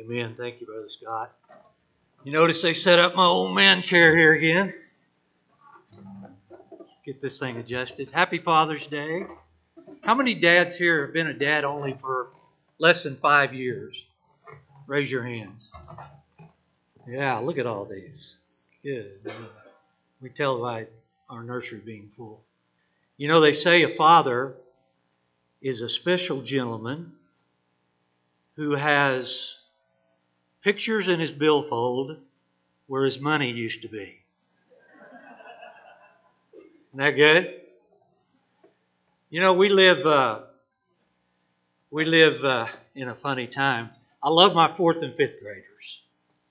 Amen. Thank you, Brother Scott. You notice they set up my old man chair here again. Get this thing adjusted. Happy Father's Day. How many dads here have been a dad only for less than 5 years? Raise your hands. Yeah, look at all these. Good. We tell by our nursery being full. You know, they say a father is a special gentleman who has pictures in his billfold where his money used to be. Isn't that good? You know, we live in a funny time. I love my 4th and 5th graders.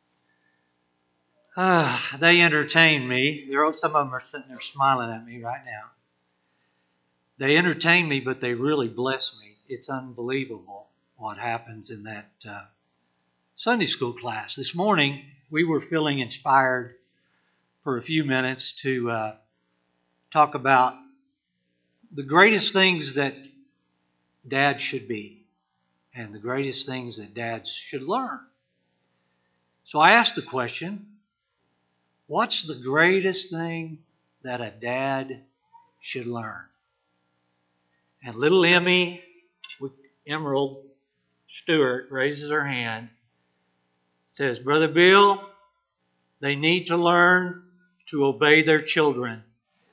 They entertain me. Some of them are sitting there smiling at me right now. They entertain me, but they really bless me. It's unbelievable what happens in that Sunday school class. This morning, we were feeling inspired for a few minutes to talk about the greatest things that dads should be and the greatest things that dads should learn. So I asked the question, what's the greatest thing that a dad should learn? And little Emerald Stewart raises her hand, says, Brother Bill, they need to learn to obey their children.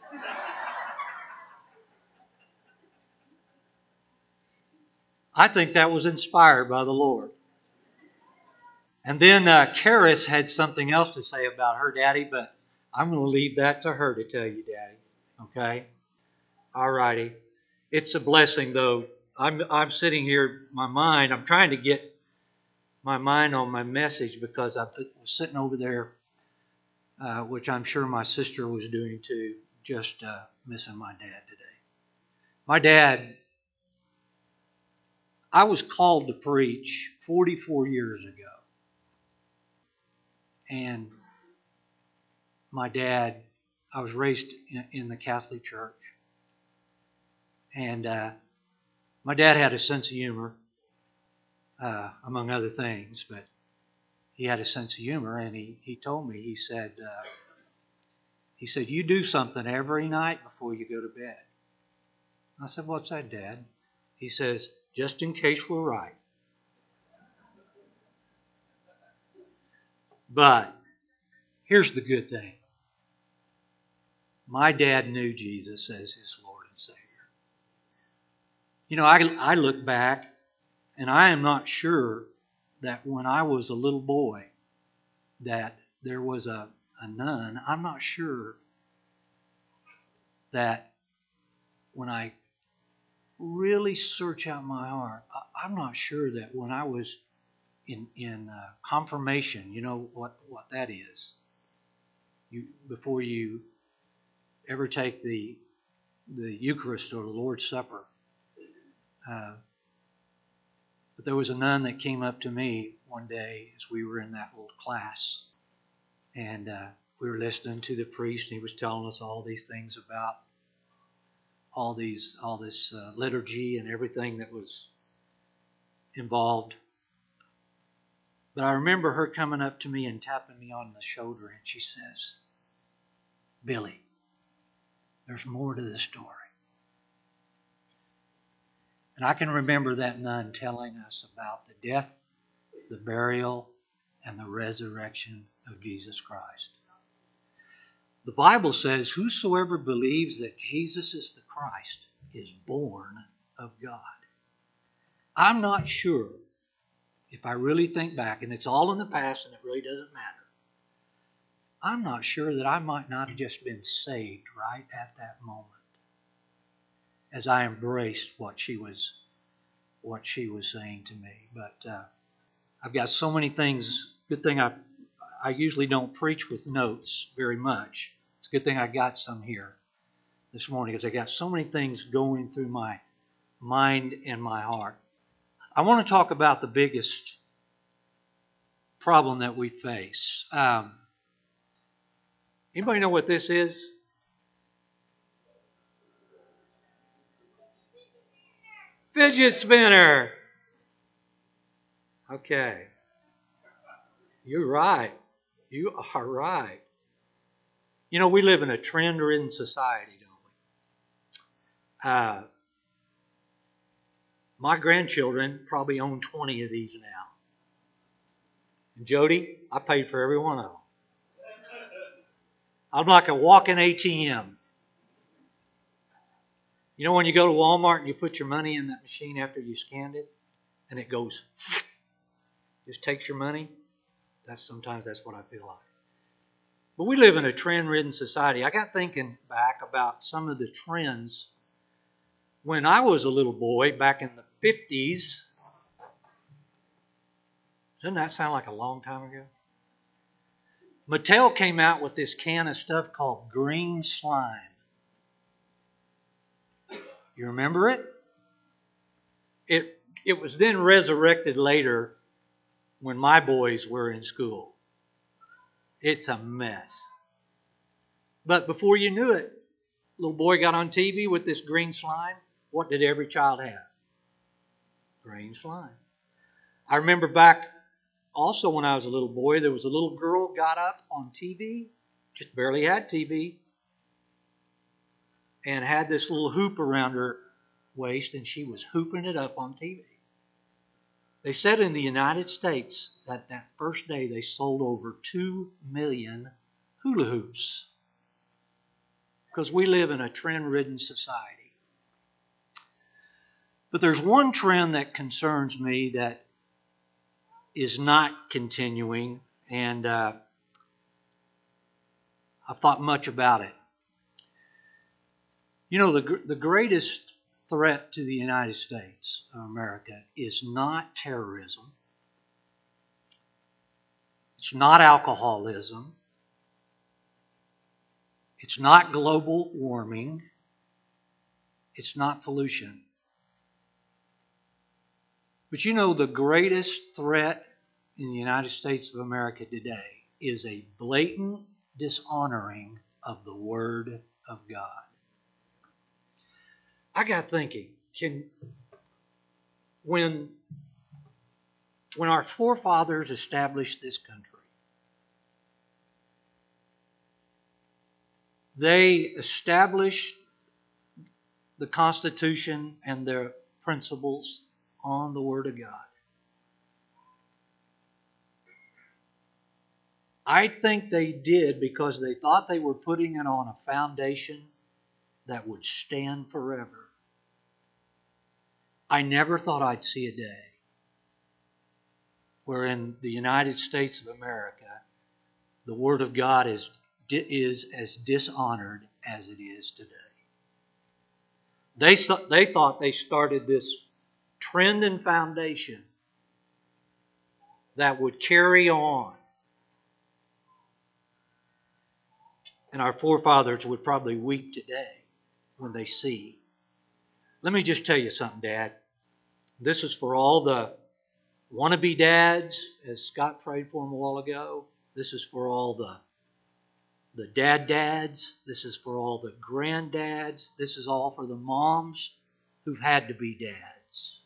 I think that was inspired by the Lord. And then Karis had something else to say about her daddy, but I'm going to leave that to her to tell you, Daddy. Okay? All righty. It's a blessing, though. I'm sitting here, I'm trying to get my mind on my message because I was sitting over there, which I'm sure my sister was doing too, just missing my dad today. My dad, I was called to preach 44 years ago. And my dad, I was raised in the Catholic Church. And my dad had a sense of humor, among other things, but he had a sense of humor. And he told me, he said, you do something every night before you go to bed. I said, what's that, Dad? He says, just in case we're right. But here's the good thing. My dad knew Jesus as his Lord and Savior. You know, I look back, and I am not sure that when I was a little boy that there was a nun. I'm not sure that when I really search out my heart, I'm not sure that when I was in confirmation, you know what that is. Before you ever take the Eucharist or the Lord's Supper. But there was a nun that came up to me one day as we were in that little class. And we were listening to the priest, and he was telling us all these things about all this liturgy and everything that was involved. But I remember her coming up to me and tapping me on the shoulder, and she says, Billy, there's more to the story. And I can remember that nun telling us about the death, the burial, and the resurrection of Jesus Christ. The Bible says, whosoever believes that Jesus is the Christ is born of God. I'm not sure, if I really think back, and it's all in the past and it really doesn't matter, I'm not sure that I might not have just been saved right at that moment as I embraced what she was saying to me. But I've got so many things. Good thing I usually don't preach with notes very much. It's a good thing I got some here this morning because I got so many things going through my mind and my heart. I want to talk about the biggest problem that we face. Anybody know what this is? Fidget spinner. Okay. You're right. You are right. You know, we live in a trend-ridden society, don't we? My grandchildren probably own 20 of these now. And Jody, I paid for every one of them. I'm like a walking ATM. You know when you go to Walmart and you put your money in that machine after you scanned it, and it goes, just takes your money? Sometimes that's what I feel like. But we live in a trend-ridden society. I got thinking back about some of the trends when I was a little boy back in the 50s. Doesn't that sound like a long time ago? Mattel came out with this can of stuff called green slime. You remember it? It was then resurrected later when my boys were in school. It's a mess. But before you knew it, little boy got on TV with this green slime. What did every child have? Green slime. I remember back also when I was a little boy, there was a little girl got up on TV, just barely had TV, and had this little hoop around her waist, and she was hooping it up on TV. They said in the United States that first day they sold over 2 million hula hoops because we live in a trend-ridden society. But there's one trend that concerns me that is not continuing, and I've thought much about it. You know, the greatest threat to the United States of America is not terrorism. It's not alcoholism. It's not global warming. It's not pollution. But you know, the greatest threat in the United States of America today is a blatant dishonoring of the Word of God. I got thinking, when our forefathers established this country, they established the Constitution and their principles on the Word of God. I think they did because they thought they were putting it on a foundation that would stand forever. I never thought I'd see a day where in the United States of America, the Word of God is as dishonored as it is today. They thought they started this trend and foundation that would carry on. And our forefathers would probably weep today when they see. Let me just tell you something, Dad. This is for all the wannabe dads, as Scott prayed for them a while ago. This is for all the dads. This is for all the granddads. This is all for the moms who've had to be dads.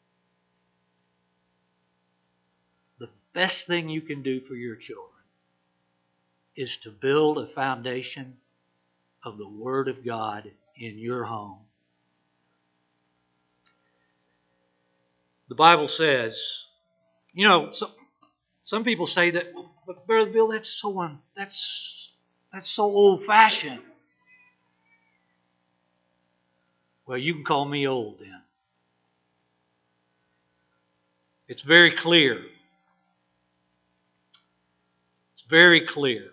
The best thing you can do for your children is to build a foundation of the Word of God in your home. The Bible says, you know, some people say that, but Brother Bill, that's so old-fashioned. Well, you can call me old then. It's very clear. It's very clear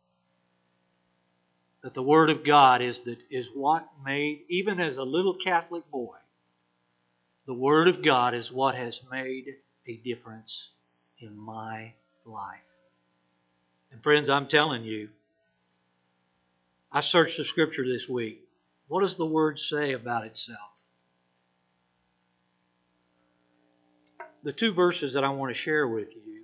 that the Word of God is what made, even as a little Catholic boy, the Word of God is what has made a difference in my life. And friends, I'm telling you, I searched the Scripture this week. What does the Word say about itself? The two verses that I want to share with you,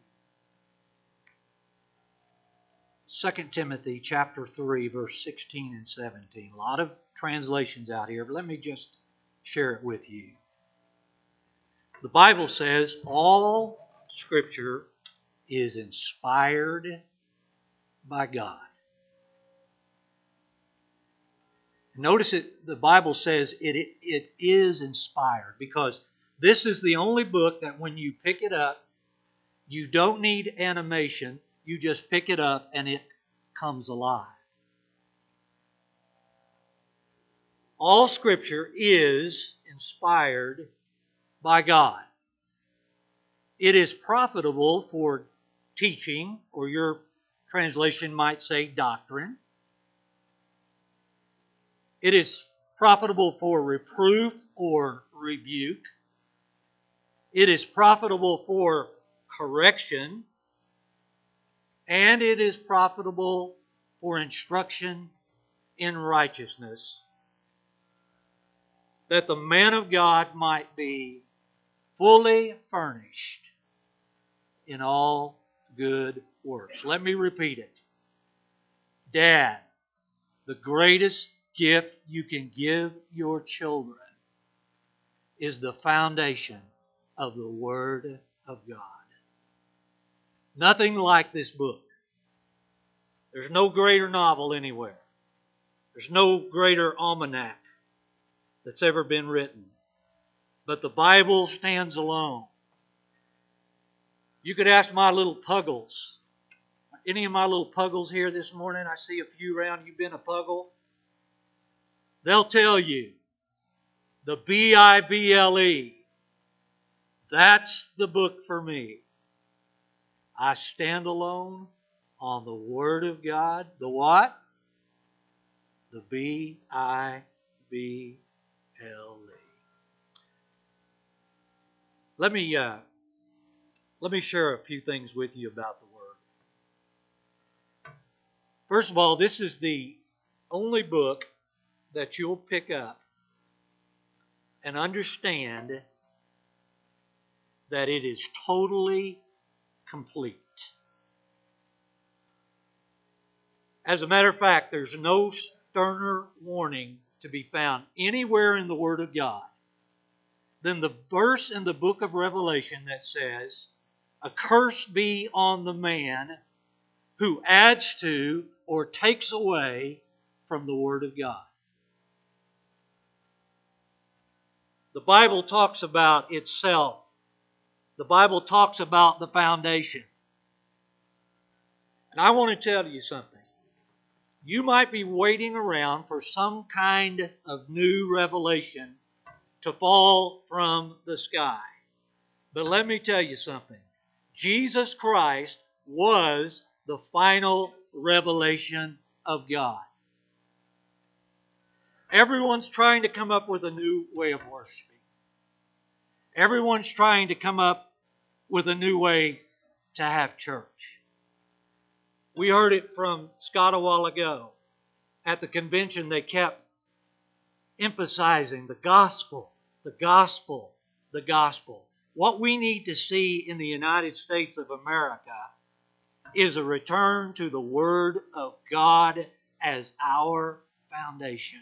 2 Timothy chapter 3, verse 16 and 17. A lot of translations out here, but let me just share it with you. The Bible says all Scripture is inspired by God. Notice the Bible says it is inspired, because this is the only book that when you pick it up, you don't need animation. You just pick it up and it comes alive. All Scripture is inspired by God. It is profitable for teaching, or your translation might say doctrine. It is profitable for reproof or rebuke. It is profitable for correction. And it is profitable for instruction in righteousness, that the man of God might be fully furnished in all good works. Let me repeat it. Dad, the greatest gift you can give your children is the foundation of the Word of God. Nothing like this book. There's no greater novel anywhere. There's no greater almanac that's ever been written. But the Bible stands alone. You could ask my little puggles. Any of my little puggles here this morning? I see a few around. You've been a puggle? They'll tell you. The Bible. That's the book for me. I stand alone on the Word of God. The what? The Bible. Let me share a few things with you about the Word. First of all, this is the only book that you'll pick up and understand that it is totally complete. As a matter of fact, there's no sterner warning to be found anywhere in the Word of God than the verse in the book of Revelation that says, "A curse be on the man who adds to or takes away from the Word of God." The Bible talks about itself. The Bible talks about the foundation. And I want to tell you something. You might be waiting around for some kind of new revelation to fall from the sky. But let me tell you something. Jesus Christ was the final revelation of God. Everyone's trying to come up with a new way of worshiping. Everyone's trying to come up with a new way to have church. We heard it from Scott a while ago. At the convention, they kept emphasizing the gospel, the gospel, the gospel. What we need to see in the United States of America is a return to the Word of God as our foundation.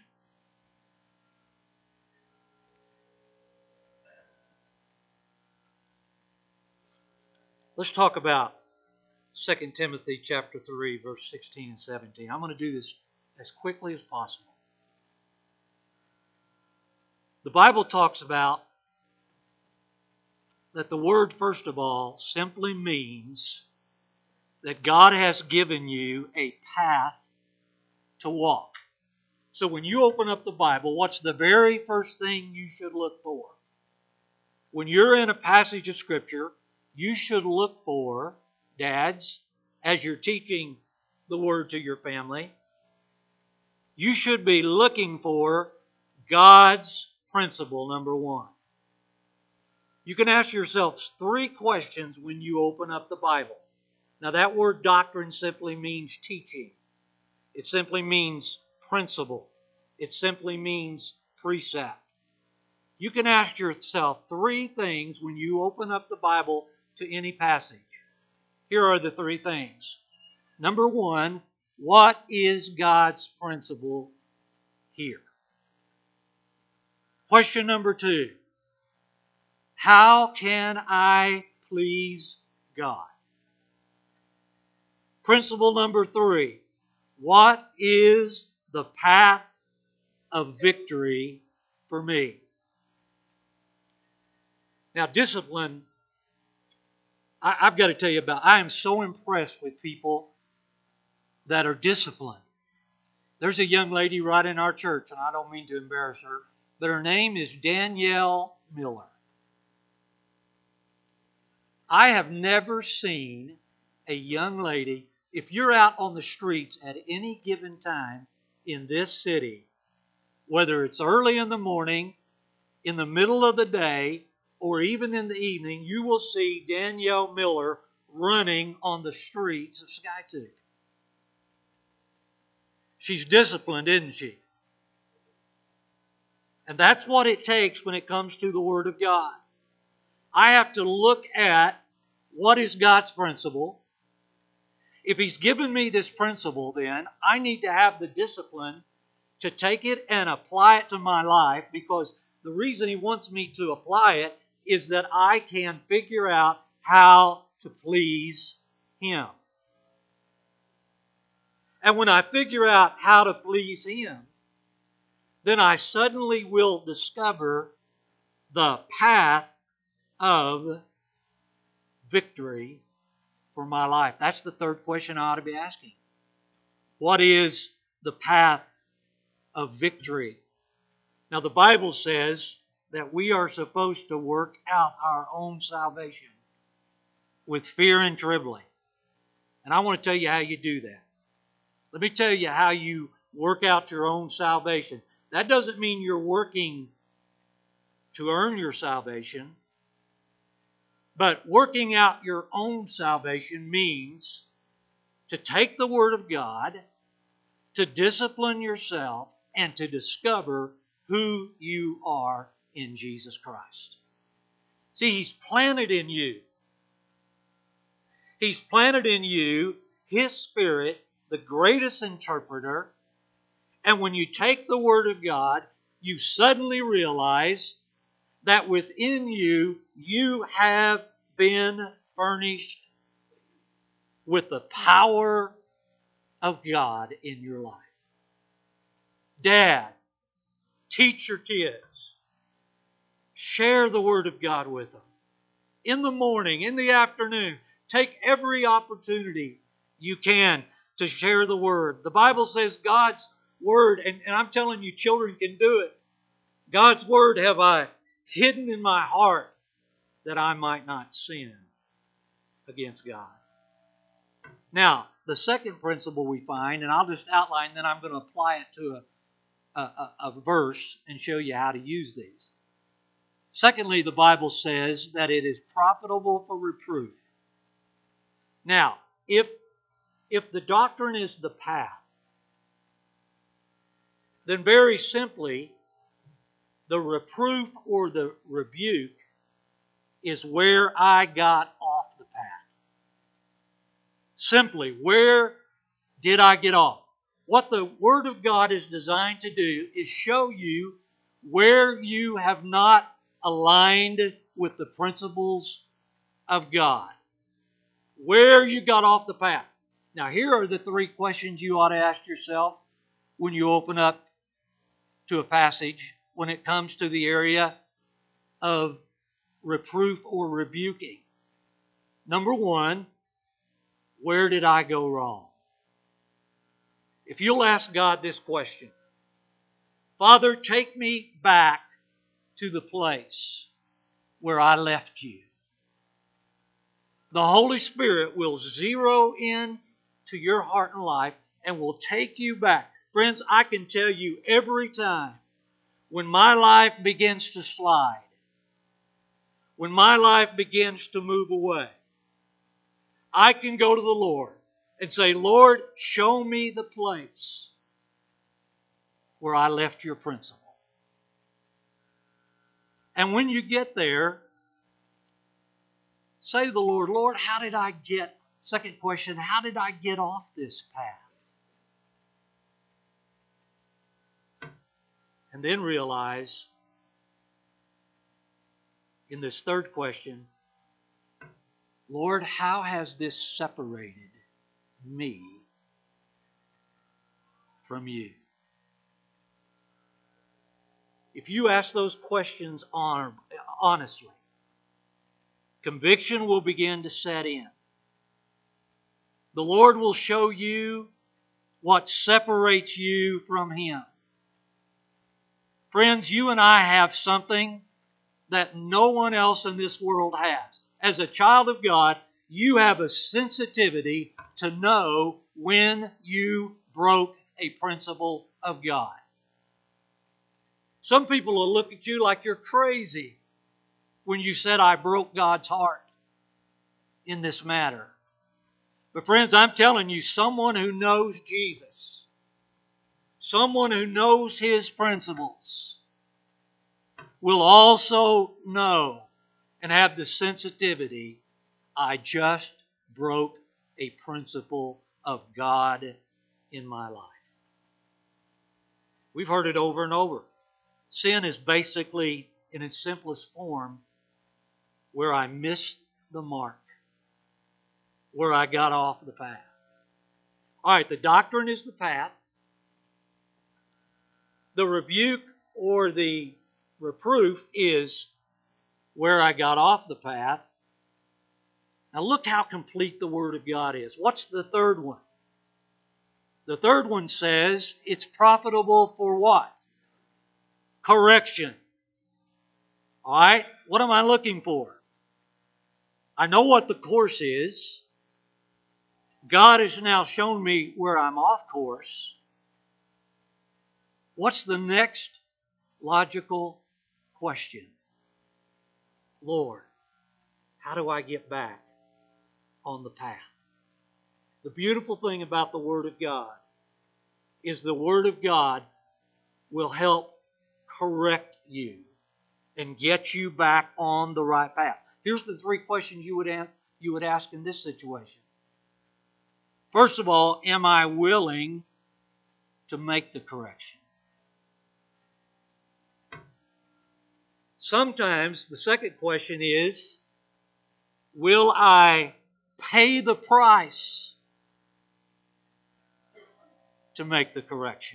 Let's talk about 2 Timothy chapter 3, verse 16 and 17. I'm going to do this as quickly as possible. The Bible talks about that the word, first of all, simply means that God has given you a path to walk. So when you open up the Bible, what's the very first thing you should look for? When you're in a passage of Scripture, you should look for, dads, as you're teaching the Word to your family, you should be looking for God's principle, number one. You can ask yourself 3 questions when you open up the Bible. Now that word doctrine simply means teaching. It simply means principle. It simply means precept. You can ask yourself 3 things when you open up the Bible to any passage. Here are the 3 things. Number 1, what is God's principle here? Question number 2, how can I please God? Principle number 3. What is the path of victory for me? Now, discipline, I've got to tell you about, I am so impressed with people that are disciplined. There's a young lady right in our church, and I don't mean to embarrass her, but her name is Danielle Miller. I have never seen a young lady, if you're out on the streets at any given time in this city, whether it's early in the morning, in the middle of the day, or even in the evening, you will see Danielle Miller running on the streets of Skiatook. She's disciplined, isn't she? And that's what it takes when it comes to the Word of God. I have to look at what is God's principle. If He's given me this principle, then I need to have the discipline to take it and apply it to my life, because the reason He wants me to apply it is that I can figure out how to please Him. And when I figure out how to please Him, then I suddenly will discover the path of victory for my life. That's the third question I ought to be asking. What is the path of victory? Now, the Bible says that we are supposed to work out our own salvation with fear and trembling. And I want to tell you how you do that. Let me tell you how you work out your own salvation. That doesn't mean you're working to earn your salvation, but working out your own salvation means to take the Word of God, to discipline yourself, and to discover who you are in Jesus Christ. See, He's planted in you. He's planted in you His Spirit, the greatest interpreter. And when you take the Word of God, you suddenly realize that within you, you have been furnished with the power of God in your life. Dad, teach your kids. Share the Word of God with them. In the morning, in the afternoon, take every opportunity you can to share the Word. The Bible says God's Word, and I'm telling you, children can do it. God's Word have I hidden in my heart that I might not sin against God. Now, the second principle we find, and I'll just outline, then I'm going to apply it to a verse and show you how to use these. Secondly, the Bible says that it is profitable for reproof. Now, if the doctrine is the path, then very simply, the reproof or the rebuke is where I got off the path. Simply, where did I get off? What the Word of God is designed to do is show you where you have not aligned with the principles of God. Where you got off the path. Now, here are the three questions you ought to ask yourself when you open up to a passage when it comes to the area of reproof or rebuking. Number one, where did I go wrong? If you'll ask God this question, Father, take me back to the place where I left you. The Holy Spirit will zero in to your heart and life and will take you back. Friends, I can tell you every time when my life begins to slide, when my life begins to move away, I can go to the Lord and say, Lord, show me the place where I left your principle. And when you get there, say to the Lord, Lord, how did I get, second question, how did I get off this path? And then realize, in this third question, Lord, how has this separated me from you? If you ask those questions honestly, conviction will begin to set in. The Lord will show you what separates you from Him. Friends, you and I have something that no one else in this world has. As a child of God, you have a sensitivity to know when you broke a principle of God. Some people will look at you like you're crazy when you said, I broke God's heart in this matter. But friends, I'm telling you, someone who knows Jesus, someone who knows His principles, will also know and have the sensitivity, I just broke a principle of God in my life. We've heard it over and over. Sin is basically, in its simplest form, where I missed the mark, where I got off the path. All right, the doctrine is the path. The rebuke or the reproof is where I got off the path. Now look how complete the Word of God is. What's the third one? The third one says it's profitable for what? Correction. All right, what am I looking for? I know what the course is. God has now shown me where I'm off course. What's the next logical question? Lord, how do I get back on the path? The beautiful thing about the Word of God is the Word of God will help correct you and get you back on the right path. Here's the three questions you would ask in this situation. First of all, am I willing to make the correction? Sometimes the second question is, will I pay the price to make the correction?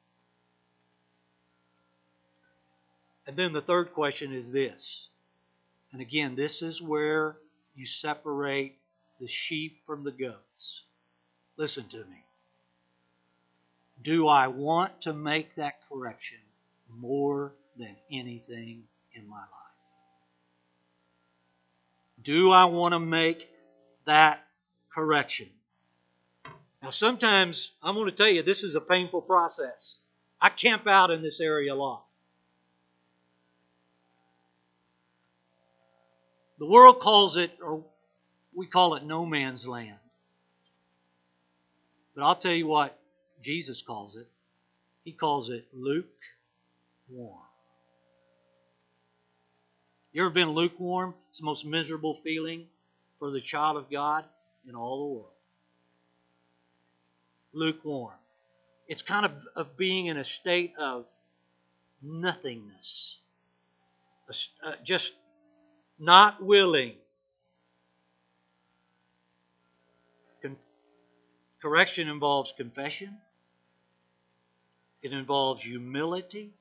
And then the third question is this. And again, this is where you separate the sheep from the goats. Listen to me. Do I want to make that correction more than anything in my life? Do I want to make that correction? Now sometimes, I'm going to tell you, this is a painful process. I camp out in this area a lot. The world calls it, or we call it no man's land. But I'll tell you what Jesus calls it. He calls it lukewarm. You ever been lukewarm? It's the most miserable feeling for the child of God in all the world. Lukewarm. It's kind of being in a state of nothingness. Just not willing. Correction involves confession. It involves humility.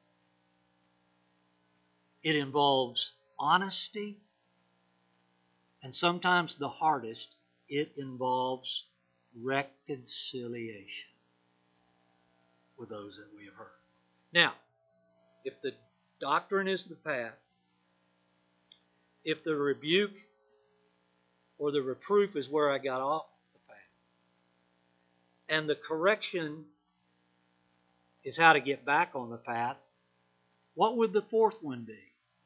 It involves honesty. And sometimes the hardest, it involves reconciliation with those that we have hurt. Now, if the doctrine is the path, if the rebuke or the reproof is where I got off the path, and the correction is how to get back on the path, what would the fourth one be?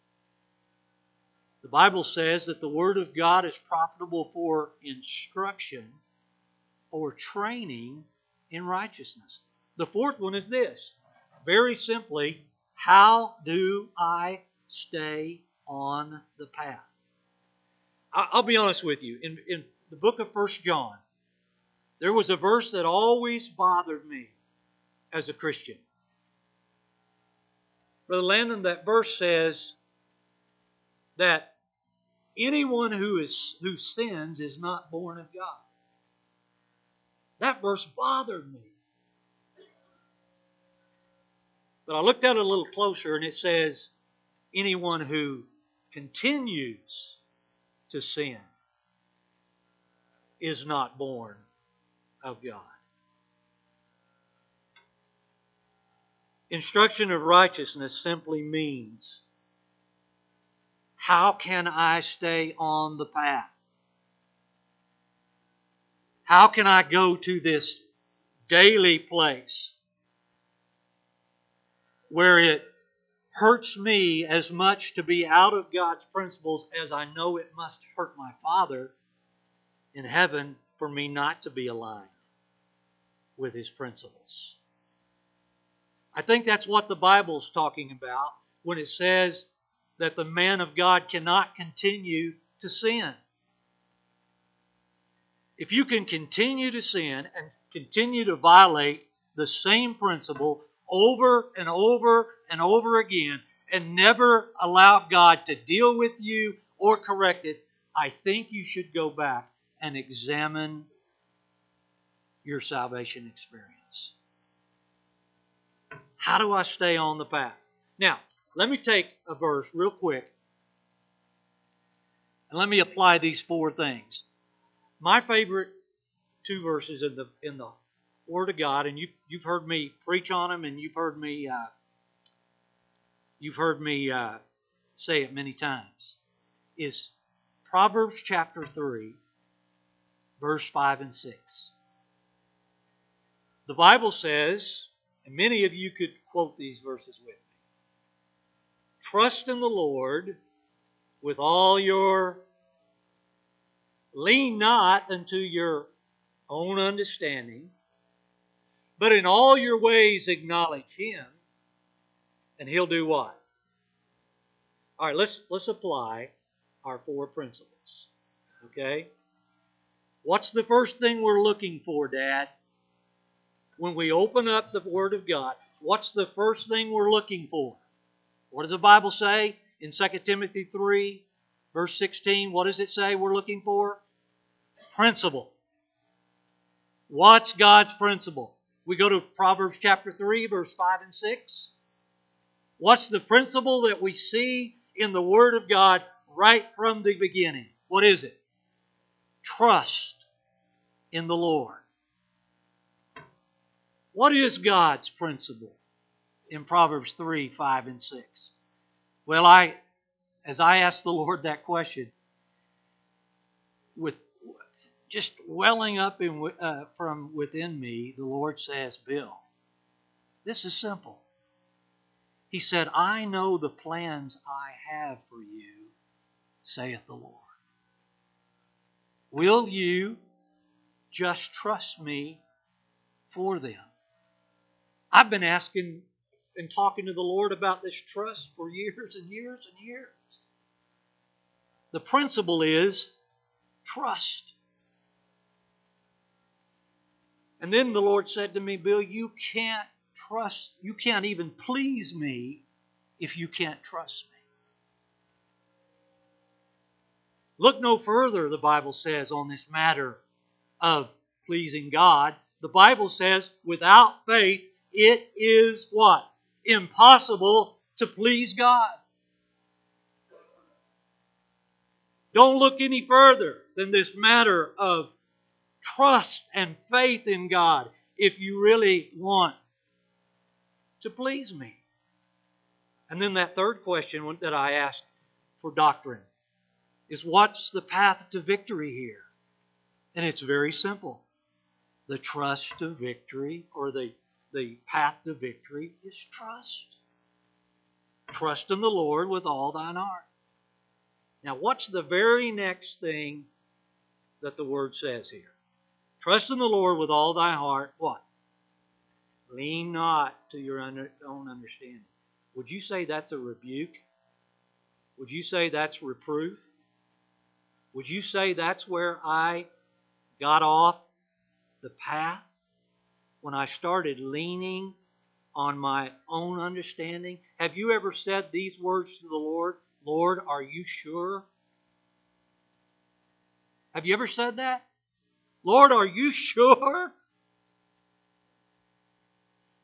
The Bible says that the Word of God is profitable for instruction or training in righteousness. The fourth one is this. Very simply, how do I stay on the path? I'll be honest with you. In the book of 1 John, there was a verse that always bothered me as a Christian. Brother Landon, that verse says that anyone who sins is not born of God. That verse bothered me. But I looked at it a little closer, and it says, anyone who continues to sin is not born of God. Instruction of righteousness simply means, how can I stay on the path? How can I go to this daily place where it hurts me as much to be out of God's principles as I know it must hurt my Father in heaven for me not to be aligned with His principles? I think that's what the Bible's talking about when it says that the man of God cannot continue to sin. If you can continue to sin and continue to violate the same principle over and over and over again and never allow God to deal with you or correct it, I think you should go back and examine your salvation experience. How do I stay on the path? Now, let me take a verse real quick and let me apply these four things. My favorite two verses in the Word of God, and you've heard me preach on them, and you've heard me say it many times, is Proverbs chapter 3, verse 5 and 6. The Bible says, and many of you could quote these verses with me, trust in the Lord with all your, lean not unto your own understanding, but in all your ways acknowledge Him, and He'll do what? All right, let's apply our four principles. Okay? What's the first thing we're looking for, Dad? When we open up the Word of God, what's the first thing we're looking for? What does the Bible say in 2 Timothy 3, verse 16? What does it say we're looking for? Principle. What's God's principle? We go to Proverbs chapter 3, verse 5 and 6. What's the principle that we see in the Word of God right from the beginning? What is it? Trust in the Lord. What is God's principle in Proverbs 3, 5, and 6? Well, as I asked the Lord that question, with just welling up from within me, the Lord says, Bill, this is simple. He said, I know the plans I have for you, saith the Lord. Will you just trust me for them? I've been asking and talking to the Lord about this trust for years and years and years. The principle is trust. And then the Lord said to me, Bill, you can't even please me if you can't trust me. Look no further, the Bible says, on this matter of pleasing God. The Bible says, without faith, it is what? Impossible to please God. Don't look any further than this matter of trust and faith in God if you really want to please me. And then that third question that I asked for doctrine is, what's the path to victory here? And it's very simple. The trust to victory, or the path to victory, is trust. Trust in the Lord with all thine heart. Now, what's the very next thing that the Word says here? Trust in the Lord with all thy heart. What? Lean not to your own understanding. Would you say that's a rebuke? Would you say that's reproof? Would you say that's where I got off the path? When I started leaning on my own understanding? Have you ever said these words to the Lord? Lord, are you sure? Have you ever said that? Lord, are you sure?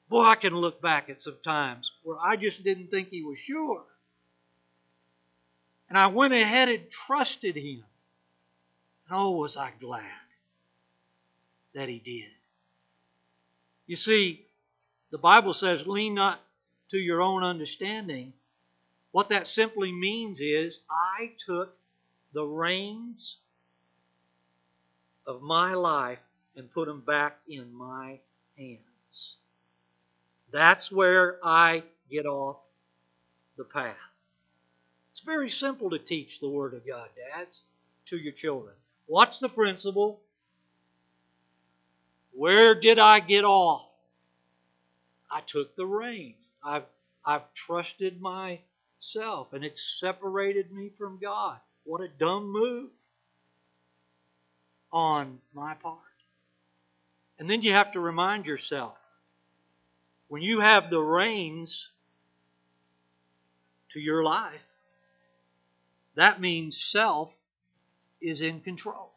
Boy, I can look back at some times where I just didn't think He was sure. And I went ahead and trusted Him. And oh, was I glad that He did. You see, the Bible says, lean not to your own understanding. What that simply means is, I took the reins of my life and put them back in my hands. That's where I get off the path. It's very simple to teach the Word of God, dads, to your children. What's the principle? Where did I get off? I took the reins. I've trusted myself, and it's separated me from God. What a dumb move on my part. And then you have to remind yourself, when you have the reins to your life, that means self is in control.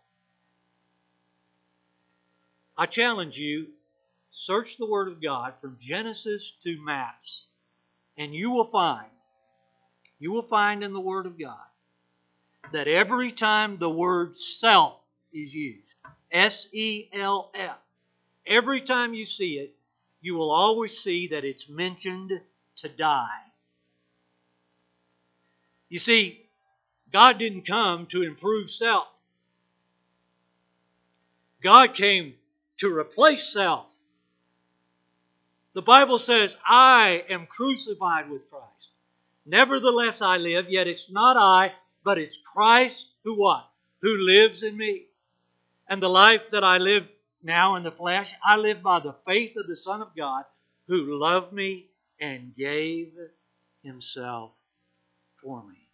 I challenge you, search the Word of God from Genesis to maps, and you will find in the Word of God that every time the word self is used, S-E-L-F, every time you see it, you will always see that it's mentioned to die. You see, God didn't come to improve self. God came to replace self. The Bible says, I am crucified with Christ. Nevertheless I live, yet it's not I, but it's Christ who what? Who lives in me. And the life that I live now in the flesh, I live by the faith of the Son of God, who loved me and gave Himself for me.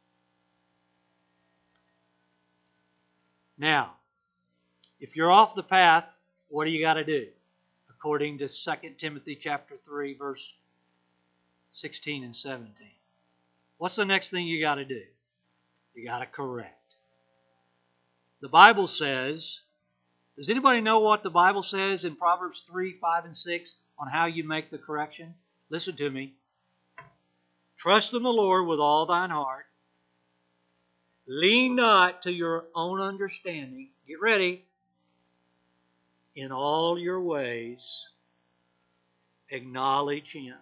Now, if you're off the path, what do you got to do? According to 2 Timothy chapter 3, verse 16 and 17. What's the next thing you got to do? You got to correct. The Bible says, does anybody know what the Bible says in Proverbs 3, 5, and 6 on how you make the correction? Listen to me. Trust in the Lord with all thine heart. Lean not to your own understanding. Get ready. In all your ways, acknowledge Him.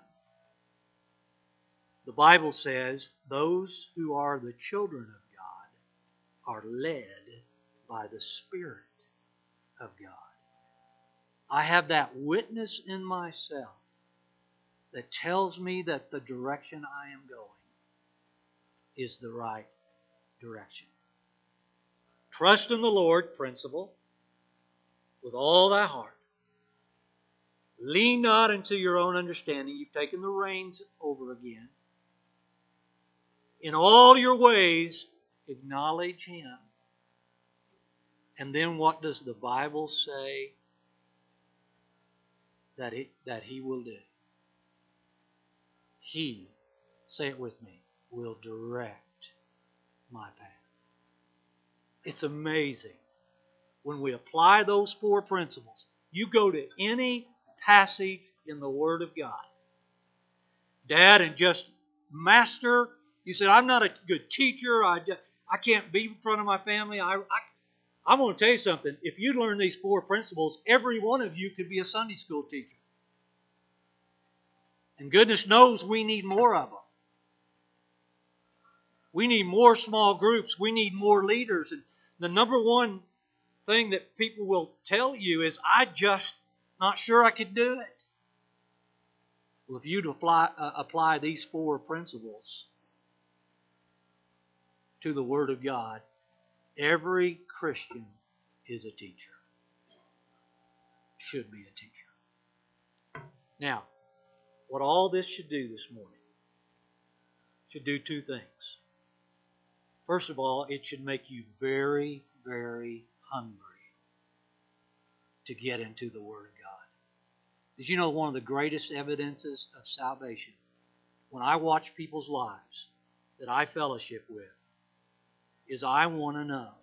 The Bible says those who are the children of God are led by the Spirit of God. I have that witness in myself that tells me that the direction I am going is the right direction. Trust in the Lord, principle, with all thy heart. Lean not into your own understanding. You've taken the reins over again. In all your ways, acknowledge Him. And then what does the Bible say that He will do? He, say it with me, will direct my path. It's amazing. When we apply those 4 principles, you go to any passage in the Word of God, Dad, and just master. You said, I'm not a good teacher. I can't be in front of my family. I'm going to tell you something. If you learn these 4 principles, every one of you could be a Sunday school teacher. And goodness knows we need more of them. We need more small groups. We need more leaders. And the number one thing that people will tell you is, I just not sure I could do it. Well, if you'd apply these 4 principles to the Word of God, every Christian is a teacher. Should be a teacher. Now, what all this should do this morning should do 2 things. First of all, it should make you very, very hungry to get into the Word of God. Did you know one of the greatest evidences of salvation, when I watch people's lives that I fellowship with, is I want to know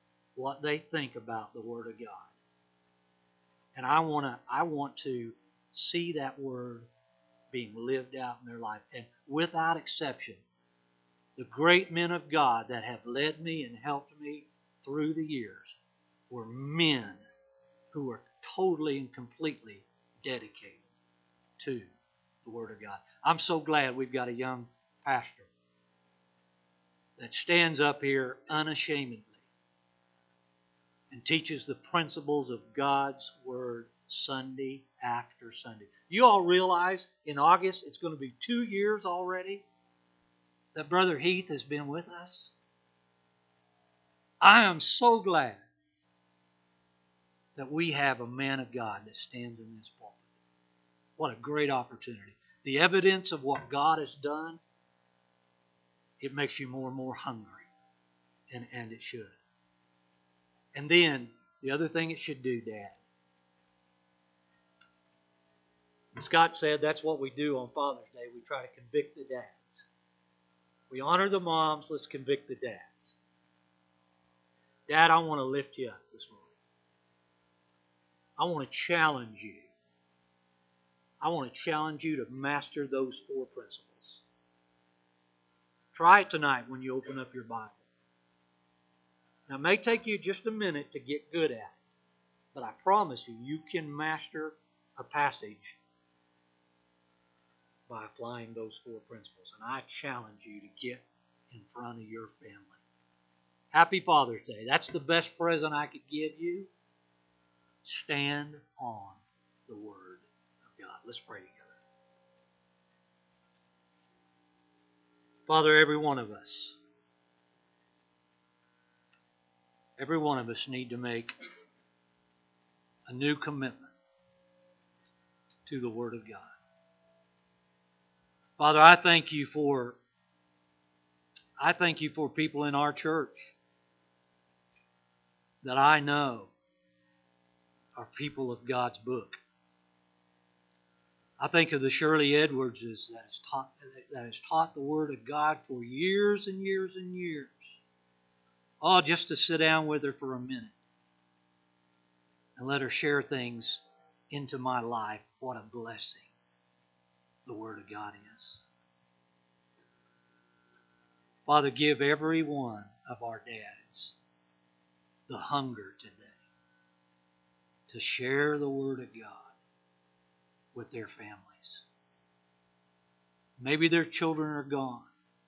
what they think about the Word of God. And I want to see that Word being lived out in their life. And without exception, the great men of God that have led me and helped me through the years were men who were totally and completely dedicated to the Word of God. I'm so glad we've got a young pastor that stands up here unashamedly and teaches the principles of God's Word Sunday after Sunday. You all realize in August it's going to be 2 years already that Brother Heath has been with us? I am so glad that we have a man of God that stands in this pulpit. What a great opportunity. The evidence of what God has done, it makes you more and more hungry. And it should. And then, the other thing it should do, Dad. And Scott said that's what we do on Father's Day. We try to convict the dads. We honor the moms, let's convict the dads. Dad, I want to lift you up this morning. I want to challenge you. I want to challenge you to master those 4 principles. Try it tonight when you open up your Bible. Now, it may take you just a minute to get good at it, but I promise you, you can master a passage by applying those 4 principles. And I challenge you to get in front of your family. Happy Father's Day. That's the best present I could give you. Stand on the Word of God. Let's pray together. Father, every one of us need to make a new commitment to the Word of God. Father, I thank you for people in our church that I know are people of God's book. I think of the Shirley Edwardses that has taught the Word of God for years and years and years. Oh, just to sit down with her for a minute and let her share things into my life. What a blessing the Word of God is. Father, give every one of our dads the hunger today to share the Word of God with their families. Maybe their children are gone.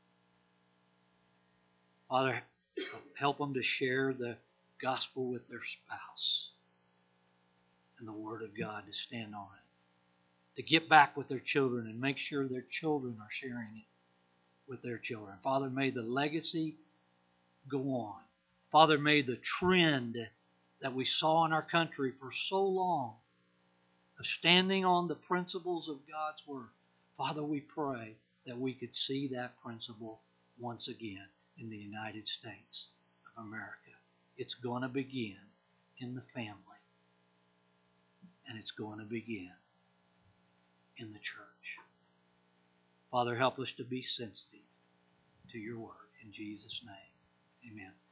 Father, help them to share the gospel with their spouse and the Word of God, to stand on it. To get back with their children and make sure their children are sharing it with their children. Father, may the legacy go on. Father, may the trend that we saw in our country for so long of standing on the principles of God's Word, Father, we pray that we could see that principle once again in the United States of America. It's going to begin in the family, and it's going to begin in the church. Father, help us to be sensitive to your Word. In Jesus' name, amen.